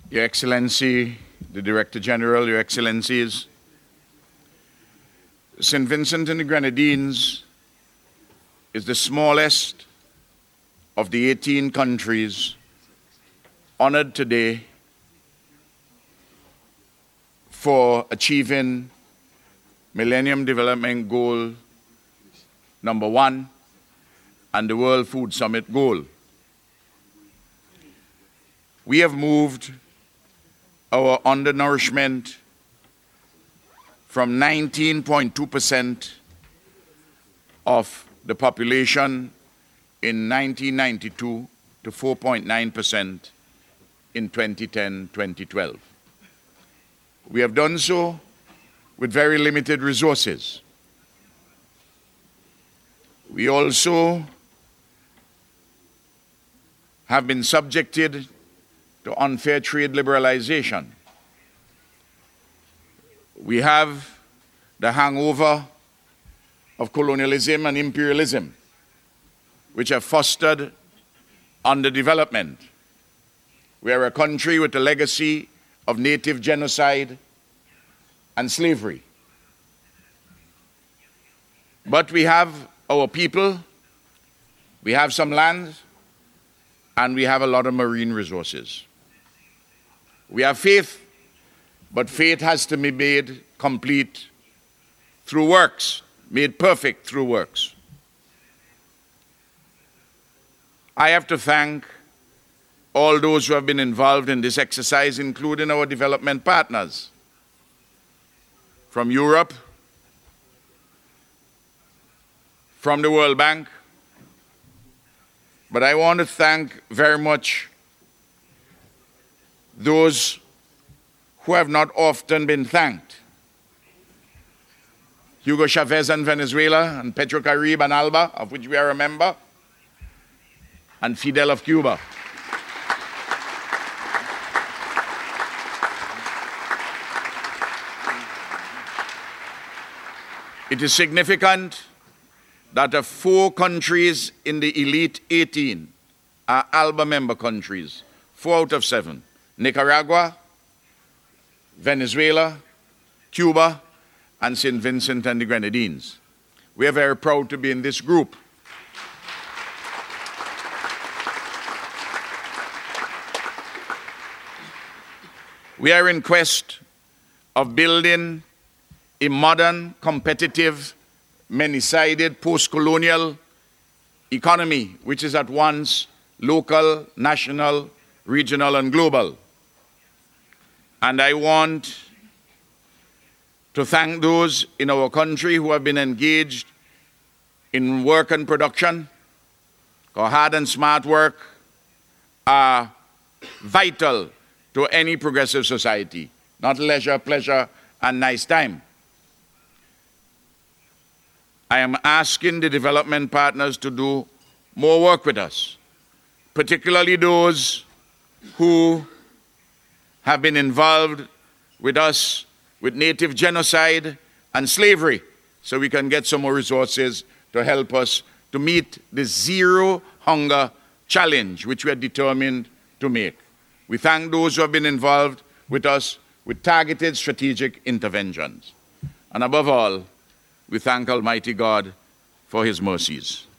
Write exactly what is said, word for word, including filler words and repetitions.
Your Excellency, the Director General, Your Excellencies, Saint Vincent and the Grenadines is the smallest of the eighteen countries honored today for achieving Millennium Development Goal number one and the World Food Summit goal. We have moved our undernourishment from nineteen point two percent of the population in nineteen ninety-two to four point nine percent in twenty ten twenty twelve. We have done so with very limited resources. We also have been subjected to unfair trade liberalization. We have the hangover of colonialism and imperialism, which have fostered underdevelopment. We are a country with a legacy of native genocide and slavery. But we have our people, we have some land, and we have a lot of marine resources. We have faith, but faith has to be made complete through works, made perfect through works. I have to thank all those who have been involved in this exercise, including our development partners from Europe, from the World Bank. But I want to thank very much those who have not often been thanked. Hugo Chavez and Venezuela, and Petrocaribe and ALBA, of which we are a member, and Fidel of Cuba. It is significant that the four countries in the elite eighteen are ALBA member countries, four out of seven. Nicaragua, Venezuela, Cuba, and Saint Vincent and the Grenadines. We are very proud to be in this group. We are in quest of building a modern, competitive, many-sided, post-colonial economy, which is at once local, national, regional, and global. And I want to thank those in our country who have been engaged in work and production. Our hard and smart work are vital to any progressive society, not leisure, pleasure, and nice time. I am asking the development partners to do more work with us, particularly those who have been involved with us with native genocide and slavery, so we can get some more resources to help us to meet the zero hunger challenge which we are determined to make. We thank those who have been involved with us with targeted strategic interventions. And above all, we thank Almighty God for his mercies.